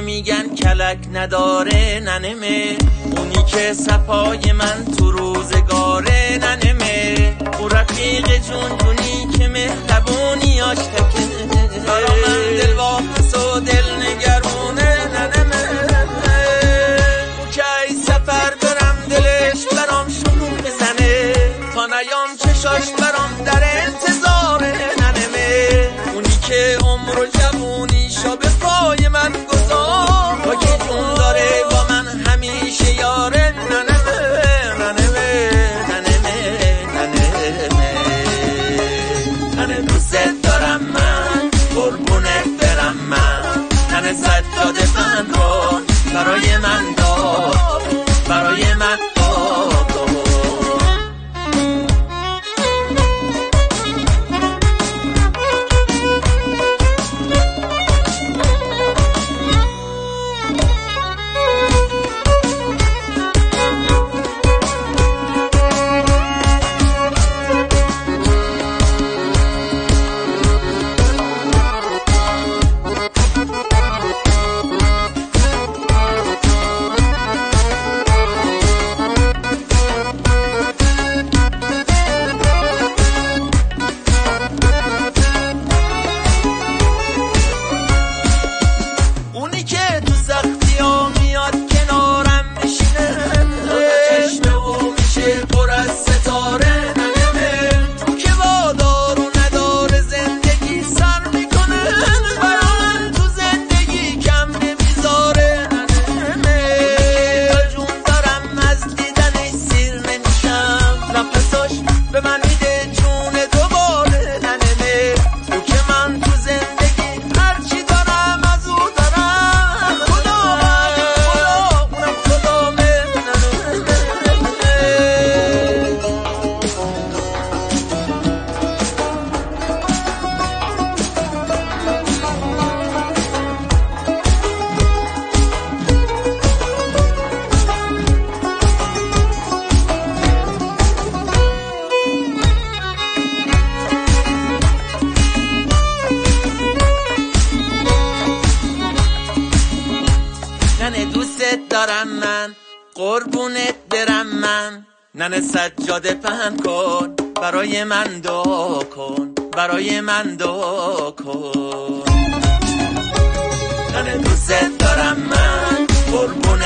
میگن کلک نداره ننمه، اونی که صفای من تو روزگاره ننمه، او رفیق جونجونی که مهربونیاش تکه برا من دل واپس و دل نگرونه ننمه، او که ای سفر برم دلش برام شروع بزنه، تا نیام چشاش برام در انتظاره ننمه، اونی که عمر و جوونیشو به پای من گذار تا که جون داره با من همیشه یاره ننمه ننمه ننمه ننمه ننه دوست دارم من قربونت برم من، ننه سجاد من رو برای من داد برای من داد. دارم من قربونت برم من، ننه سجاده پهن کن برای من دعا کن برای من دعا کن، ننه دوست دارم من قربونت